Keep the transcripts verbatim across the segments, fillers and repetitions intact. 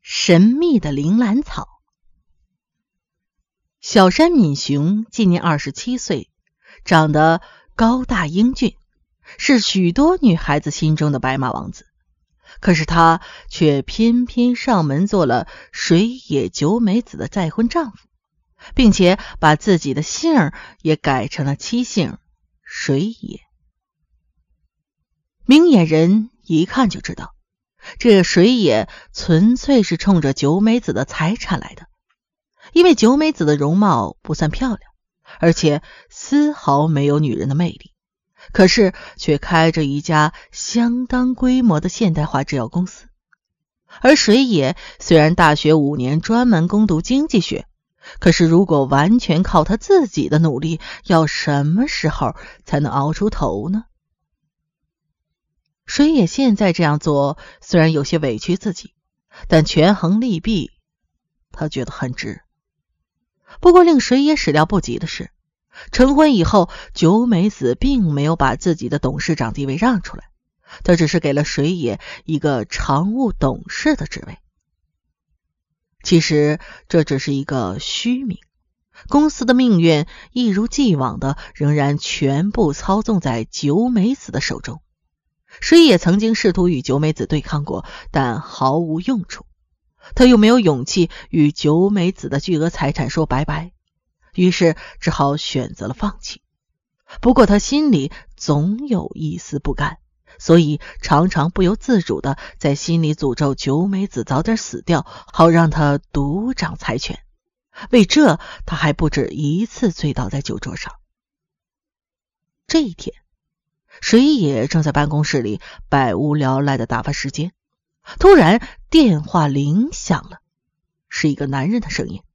神秘的铃兰草。小山敏雄今年二十七岁，长得高大英俊，是许多女孩子心中的白马王子。可是他却偏偏上门做了水野久美子的再婚丈夫，并且把自己的姓也改成了妻姓水野。明眼人一看就知道，这水野纯粹是冲着久美子的财产来的。因为久美子的容貌不算漂亮，而且丝毫没有女人的魅力，可是却开着一家相当规模的现代化制药公司。而水野虽然大学五年专门攻读经济学，可是如果完全靠他自己的努力，要什么时候才能熬出头呢？水野现在这样做虽然有些委屈自己，但权衡利弊，他觉得很值。不过令水野始料不及的是，成婚以后，久美子并没有把自己的董事长地位让出来，他只是给了水野一个常务董事的职位。其实这只是一个虚名，公司的命运一如既往的仍然全部操纵在久美子的手中。水野曾经试图与久美子对抗过，但毫无用处。他又没有勇气与久美子的巨额财产说拜拜，于是只好选择了放弃。不过他心里总有一丝不甘，所以常常不由自主的在心里诅咒久美子早点死掉，好让他独掌财权。为这他还不止一次醉倒在酒桌上。这一天，水野正在办公室里百无聊赖的打发时间，突然电话铃响了，是一个男人的声音。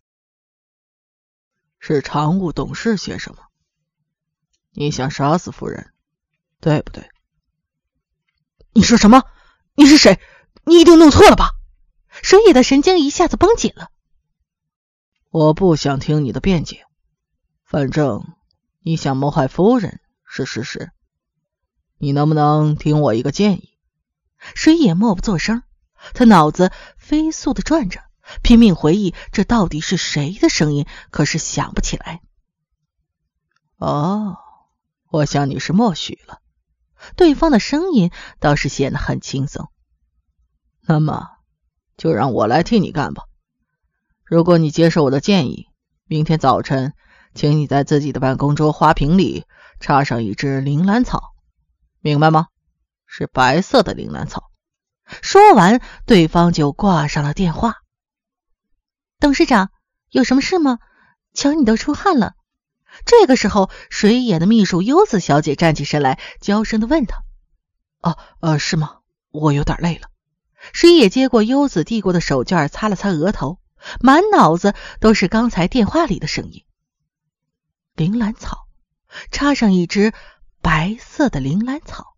是常务董事先生吗？你想杀死夫人，对不对？ 你说什么？你是谁？你一定弄错了吧？水野的神经一下子绷紧了。 我不想听你的辩解，反正你想谋害夫人是事实。你能不能听我一个建议？ 水野默不作声，他脑子飞速地转着，拼命回忆这到底是谁的声音，可是想不起来。 哦，我想你是默许了。 对方的声音倒是显得很轻松。 那么就让我来替你干吧。如果你接受我的建议，明天早晨请你在自己的办公桌花瓶里插上一支铃兰草，明白吗？是白色的铃兰草。 说完，对方就挂上了电话。董事长，有什么事吗？瞧你都出汗了。这个时候，水野的秘书优子小姐站起身来，娇声地问他： 哦，呃，是吗？我有点累了。 水野接过优子递过的手绢，擦了擦额头，满脑子都是刚才电话里的声音。铃兰草，插上一支白色的铃兰草。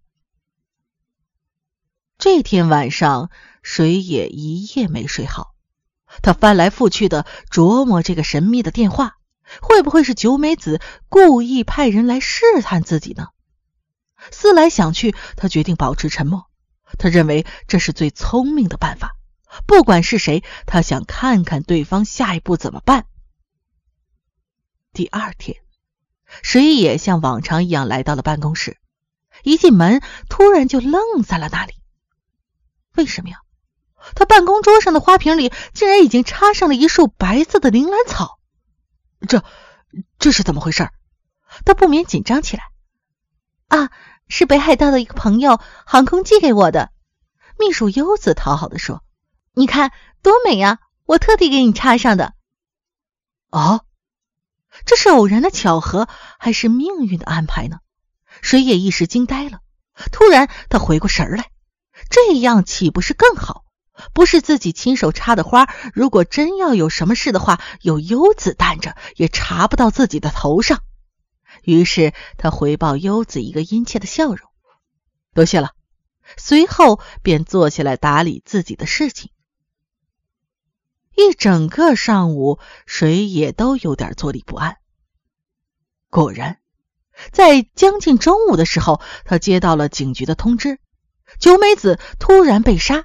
这天晚上，水野一夜没睡好，他翻来覆去的琢磨这个神秘的电话，会不会是久美子故意派人来试探自己呢？思来想去，他决定保持沉默。他认为这是最聪明的办法，不管是谁，他想看看对方下一步怎么办。第二天，水野像往常一样来到了办公室，一进门突然就愣在了那里。为什么呀？他办公桌上的花瓶里竟然已经插上了一束白色的铃兰草。 这这是怎么回事？ 他不免紧张起来。啊，是北海道的一个朋友航空寄给我的。秘书优子讨好地说，你看多美呀，我特地给你插上的。哦，这是偶然的巧合还是命运的安排呢？水野一时惊呆了，突然他回过神来，这样岂不是更好？不是自己亲手插的花，如果真要有什么事的话，有优子担着也插不到自己的头上。于是他回报优子一个殷切的笑容，多谢了，随后便坐下来打理自己的事情。一整个上午，水野都有点坐立不安。果然，在将近中午的时候，他接到了警局的通知，久美子突然被杀，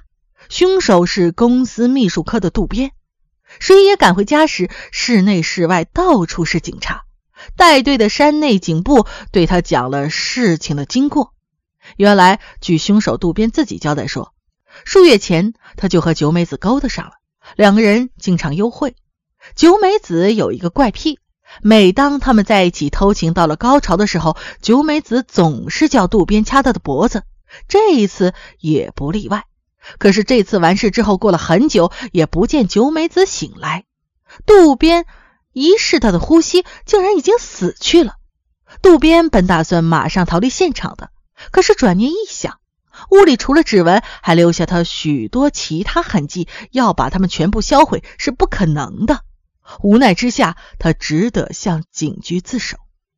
凶手是公司秘书科的渡边。水野赶回家时，室内室外到处是警察。带队的山内警部对他讲了事情的经过。原来据凶手渡边自己交代说，数月前他就和九美子勾搭上了，两个人经常幽会。九美子有一个怪癖，每当他们在一起偷情到了高潮的时候，九美子总是叫渡边掐他的脖子，这一次也不例外。可是这次完事之后，过了很久也不见九美子醒来。渡边一试他的呼吸，竟然已经死去了。渡边本打算马上逃离现场的，可是转念一想，屋里除了指纹还留下他许多其他痕迹，要把他们全部销毁是不可能的。无奈之下，他只得向警局自首。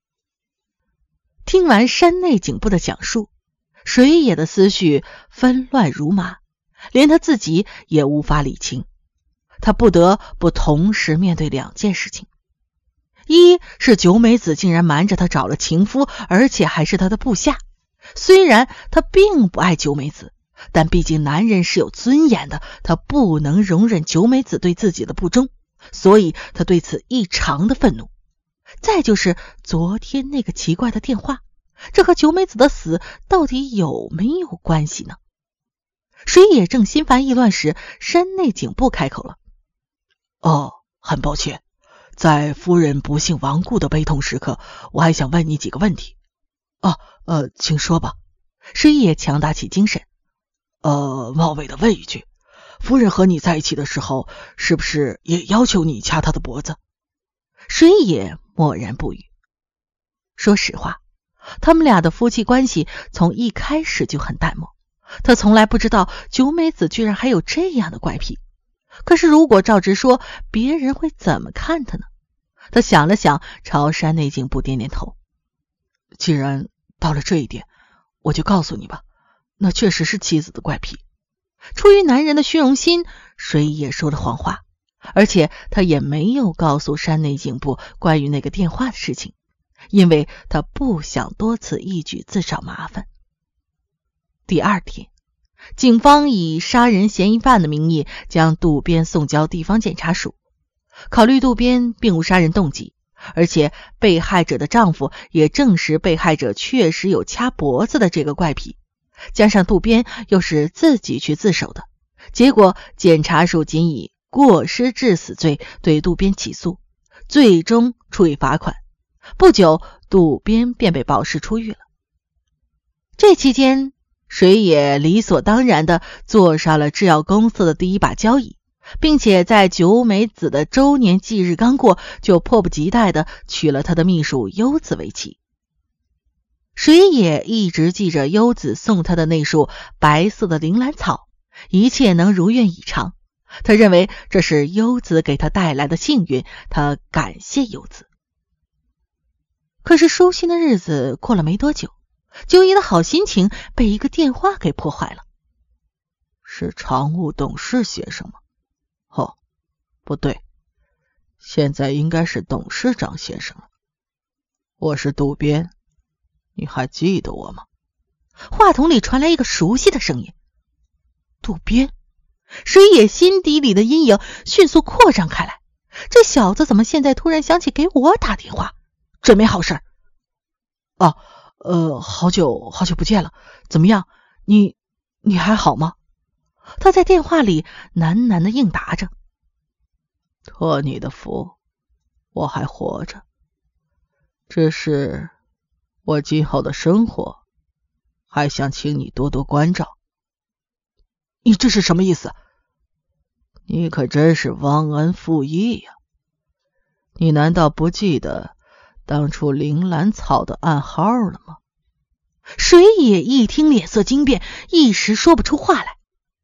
听完山内警部的讲述，水野的思绪纷乱如麻，连他自己也无法理清。他不得不同时面对两件事情，一是九美子竟然瞒着他找了情夫，而且还是他的部下。虽然他并不爱九美子，但毕竟男人是有尊严的，他不能容忍九美子对自己的不忠，所以他对此异常的愤怒。再就是昨天那个奇怪的电话，这和九美子的死到底有没有关系呢？水野正心烦意乱时，山内警部开口了。 哦，很抱歉，在夫人不幸亡故的悲痛时刻，我还想问你几个问题。哦，呃，请说吧。 水野强打起精神。 呃，冒昧的问一句，夫人和你在一起的时候，是不是也要求你掐她的脖子？ 水野默然不语。说实话，他们俩的夫妻关系从一开始就很淡漠，他从来不知道九美子居然还有这样的怪癖。可是如果照直说，别人会怎么看他呢？他想了想，朝山内警部点点头。 既然到了这一点，我就告诉你吧，那确实是妻子的怪癖。 出于男人的虚荣心，水野说了谎话，而且他也没有告诉山内警部关于那个电话的事情，因为他不想多此一举自找麻烦。第二天，警方以杀人嫌疑犯的名义将渡边送交地方检察署。考虑渡边并无杀人动机，而且被害者的丈夫也证实被害者确实有掐脖子的这个怪癖，加上渡边又是自己去自首的，结果检察署仅以过失致死罪对渡边起诉，最终处以罚款。不久，渡边便被保释出狱了。这期间，水野理所当然地坐上了制药公司的第一把交椅，并且在九美子的周年忌日刚过，就迫不及待地娶了他的秘书优子为妻。水野一直记着优子送他的那束白色的铃兰草，一切能如愿以偿。他认为这是优子给他带来的幸运，他感谢优子。可是舒心的日子过了没多久，九一的好心情被一个电话给破坏了。 是常务董事先生吗？哦，不对，现在应该是董事长先生了。我是渡边，你还记得我吗？ 话筒里传来一个熟悉的声音。渡边。水野心底里的阴影迅速扩张开来，这小子怎么现在突然想起给我打电话？准没好事。 啊，呃，好久好久不见了，怎么样？你你还好吗？ 他在电话里喃喃地应答着。 托你的福，我还活着。只是我今后的生活，还想请你多多关照。你这是什么意思？你可真是忘恩负义呀！你难道不记得当初铃兰草的暗号了吗？ 水野一听脸色惊变，一时说不出话来。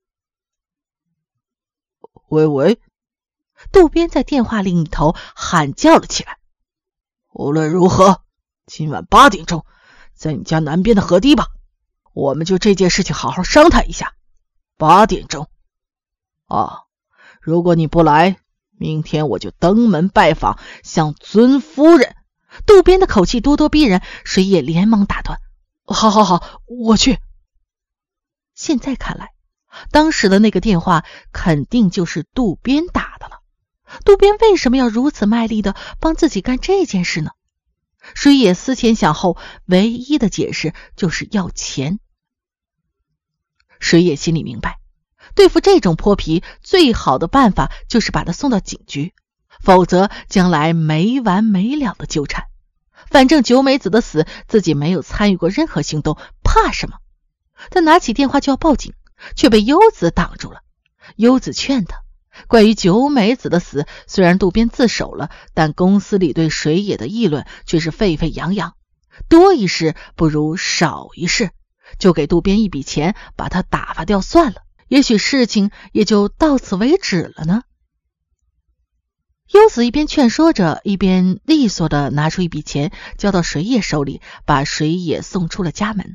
喂喂， 渡边在电话另一头喊叫了起来。 无论如何，今晚八点钟，在你家南边的河堤吧，我们就这件事情好好商谈一下。八点钟啊，如果你不来，明天我就登门拜访，向尊夫人。 渡边的口气咄咄逼人，水野连忙打断。 好好好，我去。 现在看来， 当时的那个电话肯定就是渡边打的了。渡边为什么要如此卖力的帮自己干这件事呢？水野思前想后，唯一的解释就是要钱。水野心里明白，对付这种泼皮，最好的办法就是把他送到警局，否则将来没完没了的纠缠。反正九美子的死自己没有参与过任何行动，怕什么？他拿起电话就要报警，却被优子挡住了。优子劝他，关于九美子的死，虽然渡边自首了，但公司里对水野的议论却是沸沸扬扬，多一事不如少一事，就给渡边一笔钱，把他打发掉算了，也许事情也就到此为止了呢。优子一边劝说着，一边利索地拿出一笔钱交到水野手里，把水野送出了家门。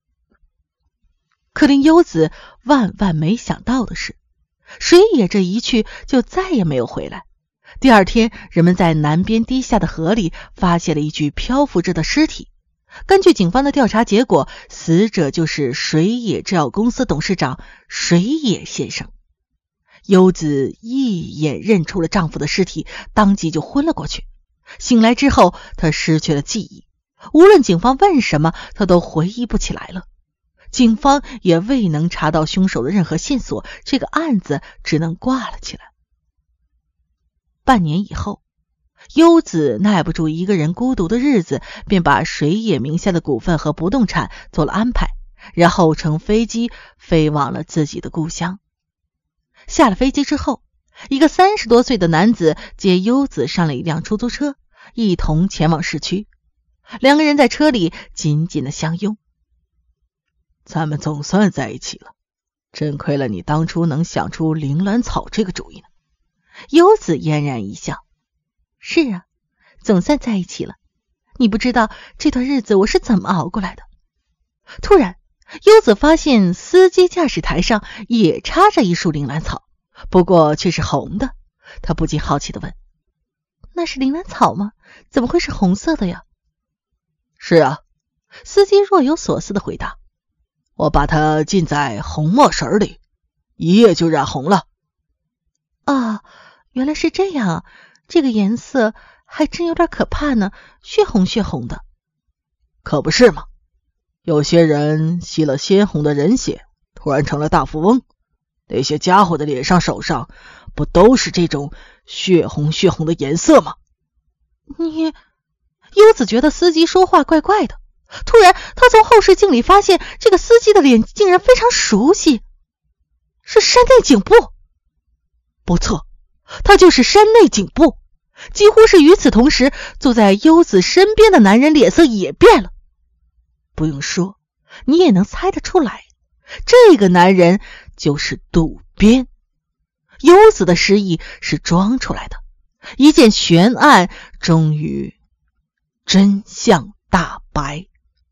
可令优子万万没想到的是，水野这一去就再也没有回来。第二天，人们在南边堤下的河里发现了一具漂浮着的尸体。根据警方的调查结果，死者就是水野制药公司董事长水野先生。优子一眼认出了丈夫的尸体，当即就昏了过去。醒来之后，她失去了记忆，无论警方问什么，她都回忆不起来了。警方也未能查到凶手的任何线索，这个案子只能挂了起来。半年以后，优子耐不住一个人孤独的日子，便把水野名下的股份和不动产做了安排，然后乘飞机飞往了自己的故乡。下了飞机之后，一个三十多岁的男子接优子上了一辆出租车，一同前往市区。两个人在车里紧紧的相拥。 咱们总算在一起了，真亏了你当初能想出铃兰草这个主意呢。 优子嫣然一笑，是啊，总算在一起了。你不知道这段日子我是怎么熬过来的。突然，优子发现司机驾驶台上也插着一束铃兰草，不过却是红的。她不禁好奇地问，那是铃兰草吗？怎么会是红色的呀？ 是啊， 司机若有所思地回答， 我把它浸在红墨水里，一夜就染红了。 啊，原来是这样，这个颜色还真有点可怕呢，血红血红的。 可不是嘛，有些人吸了鲜红的人血，突然成了大富翁，那些家伙的脸上手上不都是这种血红血红的颜色吗？ 你，优子觉得司机说话怪怪的，突然他从后视镜里发现这个司机的脸竟然非常熟悉，是山内警部。不错，他就是山内警部。几乎是与此同时，坐在优子身边的男人脸色也变了。不用说，你也能猜得出来，这个男人就是渡边。优子的失忆是装出来的，一件悬案终于真相大白。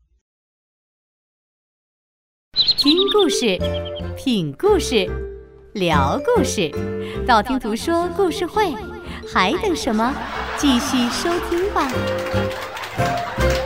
听故事，品故事，聊故事，道听途说故事会，还等什么？继续收听吧。